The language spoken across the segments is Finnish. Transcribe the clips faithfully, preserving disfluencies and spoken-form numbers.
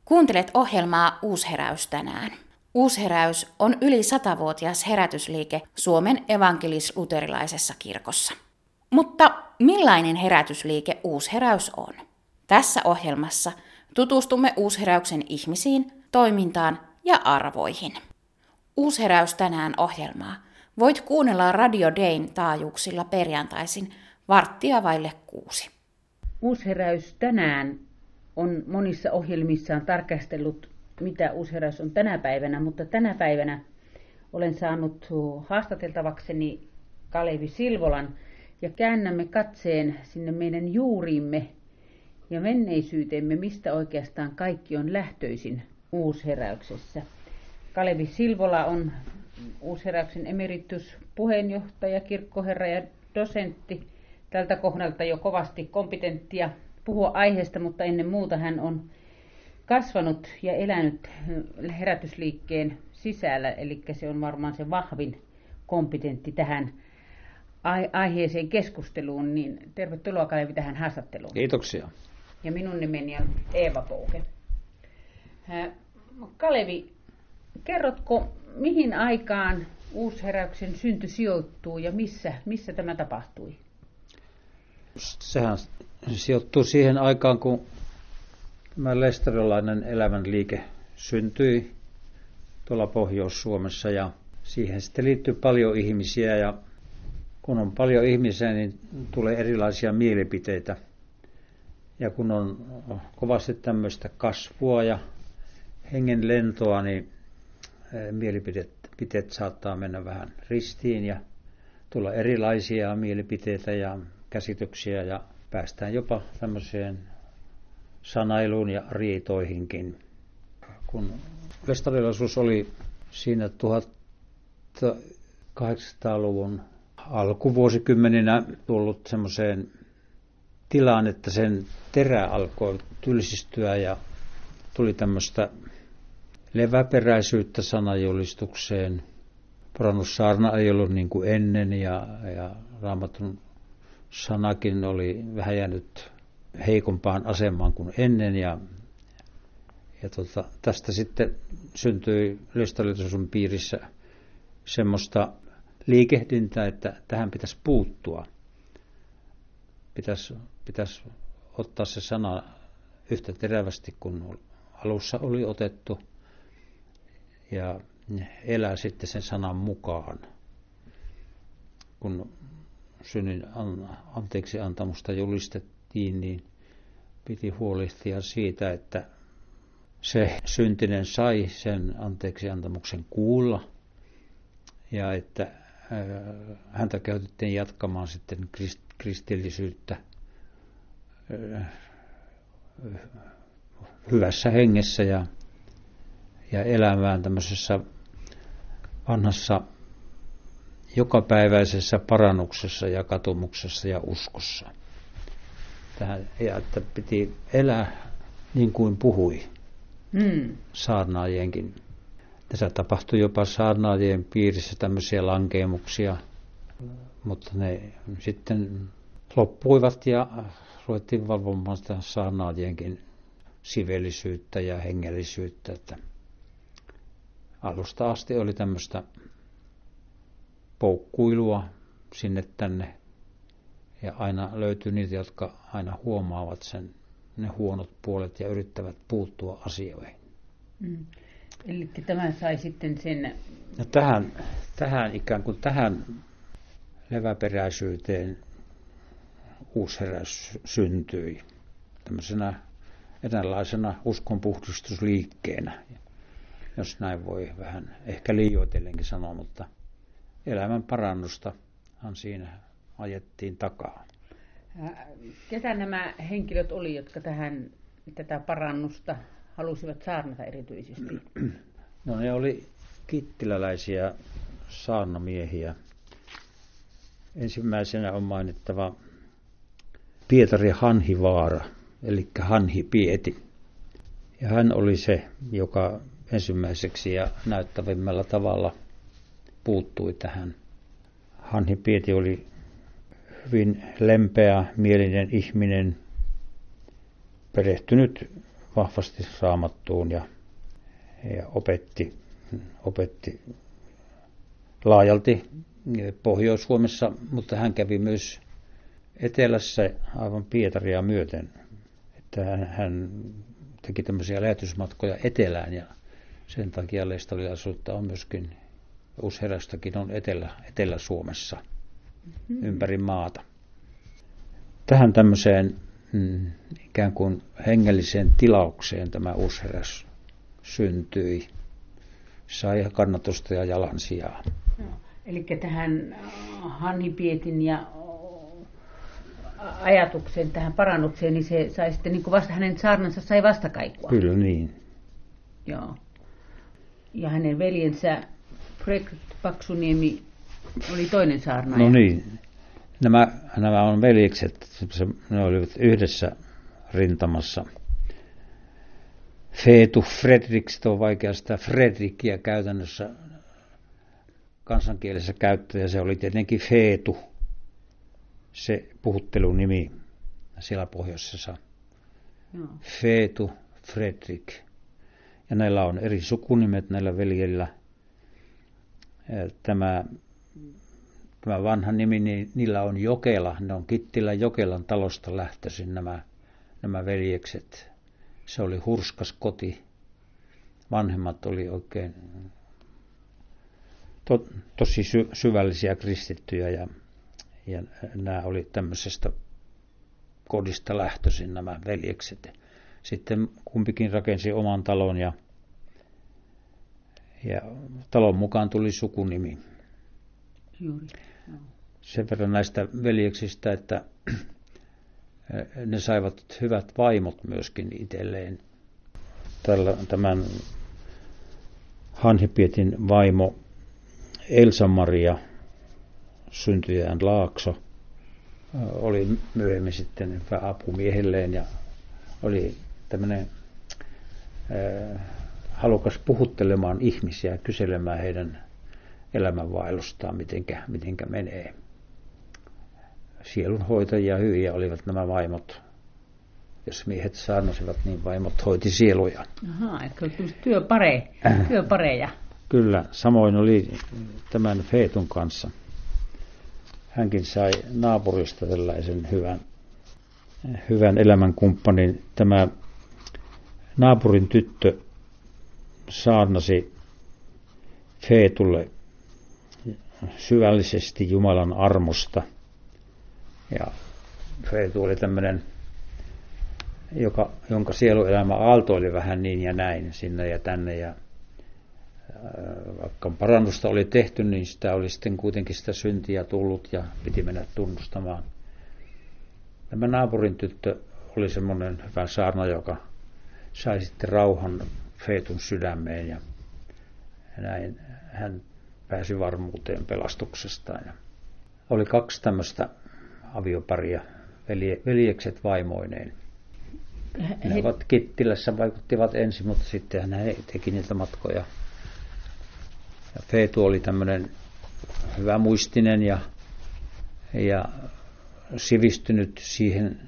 Kuuntelet ohjelmaa Uusheräys tänään. Uusheräys on yli satavuotias herätysliike Suomen evankelis-luterilaisessa kirkossa. Mutta millainen herätysliike Uusheräys on? Tässä ohjelmassa tutustumme Uusheräyksen ihmisiin, toimintaan ja arvoihin. Uusheräys tänään ohjelmaa voit kuunnella Radio Dayn taajuuksilla perjantaisin varttia vaille kuusi. Uusheräys tänään on monissa ohjelmissaan tarkastellut, mitä uusheräys on tänä päivänä, mutta tänä päivänä olen saanut haastateltavakseni Kalevi Silvolan ja käännämme katseen sinne meidän juuriimme ja menneisyyteemme, mistä oikeastaan kaikki on lähtöisin uusheräyksessä. Kalevi Silvola on Uusheräyksen emeritus puheenjohtaja, kirkkoherra ja dosentti. Tältä kohdalta jo kovasti kompetenttia puhua aiheesta, mutta ennen muuta hän on kasvanut ja elänyt herätysliikkeen sisällä, eli se on varmaan se vahvin kompetentti tähän aiheeseen keskusteluun. Niin tervetuloa Kalevi tähän haastatteluun. Kiitoksia. Ja minun nimeni on Eeva Pouke. Kalevi, kerrotko, mihin aikaan uusheräyksen synty sijoittuu ja missä, missä tämä tapahtui? Sehän sijoittuu siihen aikaan, kun tämä lesterilainen elämänliike syntyi tuolla Pohjois-Suomessa ja siihen sitten liittyy paljon ihmisiä ja kun on paljon ihmisiä, niin tulee erilaisia mielipiteitä ja kun on kovasti tämmöistä kasvua ja hengen lentoa, niin mielipiteet saattaa mennä vähän ristiin ja tulla erilaisia mielipiteitä ja käsityksiä ja päästään jopa tämmöiseen sanailuun ja riitoihinkin. Kun lestarilaisuus oli siinä tuhatkahdeksansataaluvun alkuvuosikymmeninä tullut semmoiseen tilaan, että sen terä alkoi tylsistyä ja tuli tämmöistä leväperäisyyttä sanajulistukseen. Parannussaarna ei ollut niin kuin ennen ja, ja Raamatun sanakin oli vähän jäänyt heikompaan asemaan kuin ennen ja, ja tota, tästä sitten syntyi lestarilaisuuden piirissä semmoista liikehdintää, että tähän pitäisi puuttua. Pitäisi, pitäisi ottaa se sana yhtä terävästi kuin alussa oli otettu ja elää sitten sen sanan mukaan. Kun synnin anteeksi antamusta julistettiin, niin piti huolehtia siitä, että se syntinen sai sen anteeksi antamuksen kuulla ja että häntä käytettiin jatkamaan sitten kristillisyyttä hyvässä hengessä ja, ja elämään tämmöisessä vanhassa jokapäiväisessä parannuksessa ja katumuksessa ja uskossa. Tähän, ja että piti elää niin kuin puhui mm. saarnaajienkin. Tässä tapahtui jopa saarnaajien piirissä tämmöisiä lankeemuksia, mutta ne sitten loppuivat ja ruvettiin valvomaan sitä saarnaajienkin siveellisyyttä ja hengellisyyttä. Että alusta asti oli tämmöistä poukkuilua sinne tänne ja aina löytyy niitä, jotka aina huomaavat sen, ne huonot puolet ja yrittävät puuttua asioihin. Mm. Eli tämä sai sitten sen... Ja tähän, tähän ikään kuin tähän leväperäisyyteen uusheräys syntyi tämmöisenä eräänlaisena uskonpuhdistusliikkeenä, jos näin voi vähän ehkä liioitellenkin sanoa, mutta elämän parannustahan siinä ajettiin takaa. Ketä nämä henkilöt oli, jotka tähän tätä parannusta halusivat saarnata erityisesti? No ne oli kittiläläisiä saarnamiehiä. Ensimmäisenä on mainittava Pietari Hanhivaara, eli Hanhi Pieti. Ja hän oli se, joka ensimmäiseksi ja näyttävimmällä tavalla puuttui tähän. Hanhi Pieti oli hyvin lempeä, mielinen ihminen, perehtynyt vahvasti Raamattuun ja, ja opetti, opetti laajalti Pohjois-Suomessa, mutta hän kävi myös etelässä aivan Pietaria myöten. Että hän, hän teki tämmöisiä lähetysmatkoja etelään ja sen takia Leestari asutta on myöskin, uusheräystäkin on etelä, Etelä-Suomessa mm-hmm. ympäri maata. Tähän tämmöiseen mm, ikään kuin hengelliseen tilaukseen tämä uusheräys syntyi. Sai kannatusta ja jalansijaa. No, eli tähän Hanhi Pietin ja ajatuksen tähän parannukseen, niin se sai sitten niin kuin vasta, hänen saarnansa sai vastakaikua. Kyllä niin. Joo. Ja hänen veljensä Fredrik Paksuniemi oli toinen saarnaaja. No niin. Nämä, nämä on veljekset, ne olivat yhdessä rintamassa. Feetu Fredrik, on vaikea sitä Fredrikia käytännössä kansankielessä käyttää, ja se oli tietenkin Feetu, se puhuttelunimi siellä pohjoisessa. Joo. Feetu Fredrik. Ja näillä on eri sukunimet näillä veljillä. Tämä, tämä vanha nimi, niin niillä on Jokela. Ne on Kittilän Jokelan talosta lähtöisin nämä, nämä veljekset. Se oli hurskas koti. Vanhemmat oli oikein to, tosi sy, syvällisiä kristittyjä ja, ja nämä oli tämmöisestä kodista lähtöisin nämä veljekset. Sitten kumpikin rakensi oman talon ja, ja talon mukaan tuli sukunimi. Juuri. No. Sen verran näistä veljeksistä, että ne saivat hyvät vaimot myöskin itselleen. Tällä, tämän Hanhi Pietin vaimo Elsa-Maria, syntyjään Laakso, oli myöhemmin sitten hyvä apumiehelleen ja oli tämmöinen äh, halukas puhuttelemaan ihmisiä, kyselemään heidän elämänvaellustaan, mitenkä, mitenkä menee. Sielunhoitajia hyviä olivat nämä vaimot. Jos miehet saarnasivat, niin vaimot hoiti sieluja. Ahaa, eli työpare, työpareja. Kyllä, samoin oli tämän Feetun kanssa. Hänkin sai naapurista tällaisen hyvän, hyvän elämänkumppanin. Tämä naapurin tyttö saarnasi Feetulle syvällisesti Jumalan armosta. Ja Feetu oli tämmöinen, joka, jonka sieluelämä aaltoili vähän niin ja näin sinne ja tänne. Ja vaikka parannusta oli tehty, niin sitä oli sitten kuitenkin sitä syntiä tullut ja piti mennä tunnustamaan. Tämä naapurin tyttö oli semmoinen hyvä saarna, joka sai sitten rauhan Feetun sydämeen ja näin hän pääsi varmuuteen pelastuksestaan. Ja oli kaksi tämmöistä avioparia, velje, veljekset vaimoineen. Ne he... ovat Kittilässä, vaikuttivat ensin, mutta sitten hän teki niitä matkoja. Ja Feetu oli tämmöinen hyvä muistinen ja, ja sivistynyt siihen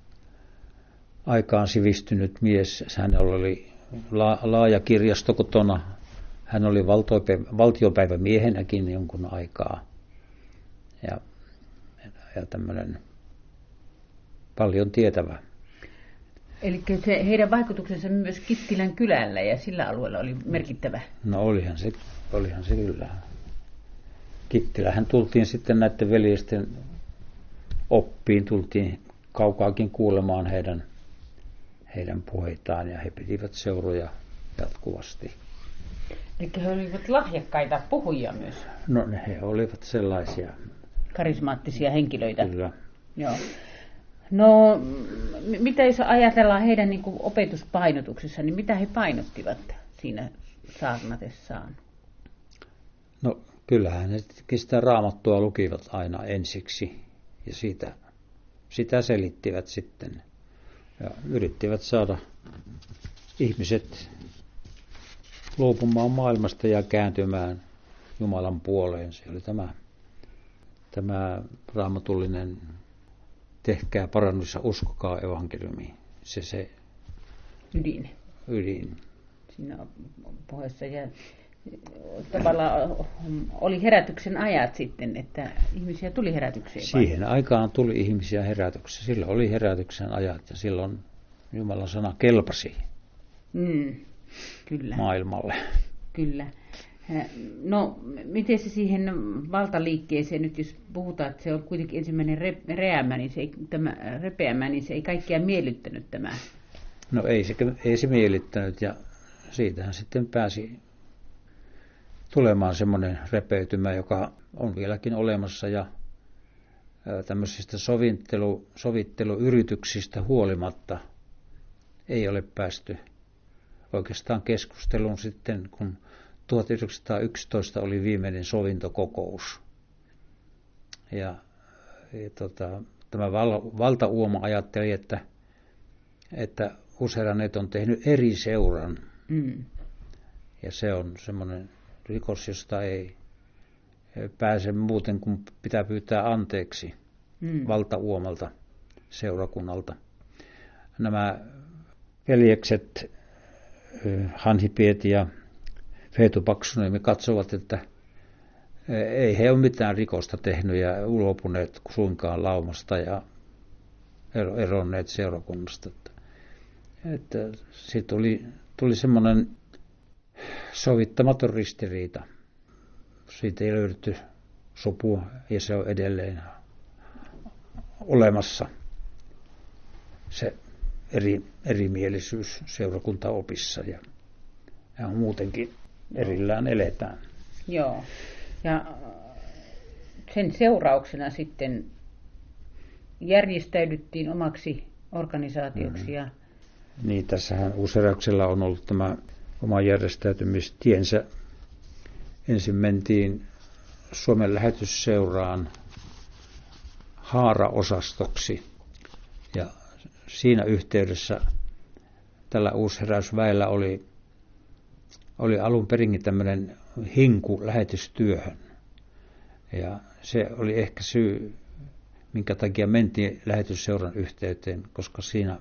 aikaan sivistynyt mies. Hänellä oli la, laaja kirjasto kotona. Hän oli valtiopäivämiehenäkin jonkun aikaa. Ja, ja tämmöinen paljon tietävä. Eli se heidän vaikutuksensa myös Kittilän kylällä ja sillä alueella oli merkittävä. No olihan se, olihan se kyllä. Kittilähän tultiin sitten näiden veljesten oppiin, tultiin kaukaakin kuulemaan heidän, heidän puheitaan ja he pitivät seuroja jatkuvasti. Eli he olivat lahjakkaita puhujia myös. No he olivat sellaisia. Karismaattisia henkilöitä. Kyllä. Joo. No, mitä jos ajatellaan heidän niin kuin opetuspainotuksessa, niin mitä he painottivat siinä saarnatessaan? No, kyllähän he sitä Raamattua lukivat aina ensiksi ja siitä, sitä selittivät sitten ja yrittivät saada ihmiset luopumaan maailmasta ja kääntymään Jumalan puoleen. Se oli tämä, tämä raamatullinen tehkää parannus ja uskokaa evankeliumiin. Se, se, ydin. ydin. Siinä pohjassa ja tavallaan oli herätyksen ajat sitten, että ihmisiä tuli herätykseen. Siihen vai? Aikaan tuli ihmisiä herätykseen. Silloin oli herätyksen ajat ja silloin Jumalan sana kelpasi mm, kyllä. maailmalle. Kyllä. No, miten se siihen valtaliikkeeseen nyt, jos puhutaan, että se on kuitenkin ensimmäinen re- reämä, niin se ei, tämä repeämä, niin se ei kaikkia miellyttänyt tämä. No ei se, ei se miellyttänyt ja siitähän sitten pääsi tulemaan semmoinen repeytymä, joka on vieläkin olemassa ja tämmöisistä sovittelu, sovitteluyrityksistä huolimatta ei ole päästy oikeastaan keskusteluun sitten, kun tuhatyhdeksänsataayksitoista oli viimeinen sovintokokous. Ja, ja tota, tämä val, valtauoma ajatteli, että, että Uusherranet on tehnyt eri seuran. Mm. Ja se on semmoinen rikos, josta ei pääse muuten kuin pitää pyytää anteeksi mm. valtauomalta seurakunnalta. Nämä veljekset Hanhipiet ja Feetu Paksuniemi katsovat, että ei he ole mitään rikosta tehnyt ja luopuneet suinkaan laumasta ja eronneet seurakunnasta. Että, että siitä tuli, tuli semmoinen sovittamaton ristiriita. Siitä ei löydetty sopua ja se on edelleen olemassa se eri, erimielisyys seurakuntaopissa ja, ja muutenkin erillään eletään. Joo, ja sen seurauksena sitten järjestäydyttiin omaksi organisaatioksi. Mm. Ja... Niin, tässähän Uusheräyksellä on ollut tämä oma järjestäytymistiensä. Ensin mentiin Suomen lähetysseuraan haaraosastoksi ja siinä yhteydessä tällä Uusheräysväellä oli, oli alun perinkin tämmöinen hinku lähetystyöhön. Ja se oli ehkä syy, minkä takia mentiin lähetysseuran yhteyteen, koska siinä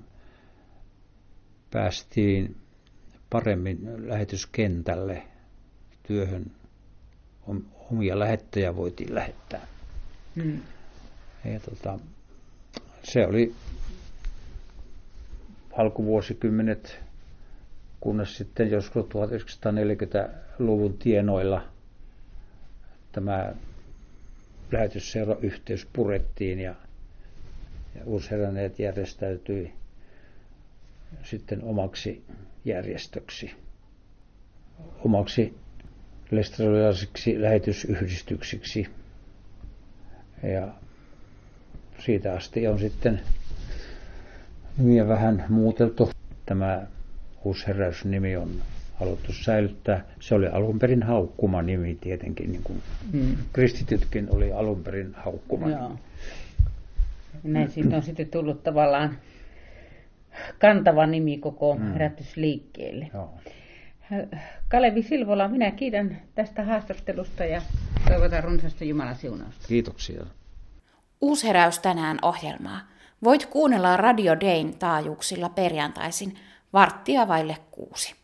päästiin paremmin lähetyskentälle työhön. Omia lähettäjiä voitiin lähettää. Hmm. Ja tota, se oli alkuvuosikymmenet, kunnes sitten joskus tuhatyhdeksänsataaneljäkymmentäluvun tienoilla tämä lähetysseurayhteys purettiin ja, ja Uusherranet järjestäytyi sitten omaksi järjestöksi, omaksi lestadiolaisiksi lähetysyhdistyksiksi. Ja siitä asti on sitten nimiä vähän muuteltu. Tämä Uusheräys-nimi on haluttu säilyttää. Se oli alun perin haukkuma nimi tietenkin, niin kuin mm. kristitytkin oli alun perin haukkuma Joo. nimi. Näin siitä on sitten tullut tavallaan kantava nimi koko mm. herätysliikkeelle. Joo. Kalevi Silvola, minä kiitän tästä haastattelusta ja toivotan runsaasti Jumalan siunausta. Kiitoksia. Uusheräys tänään -ohjelmaa voit kuunnella Radio Dayn taajuuksilla perjantaisin varttia vaille kuusi.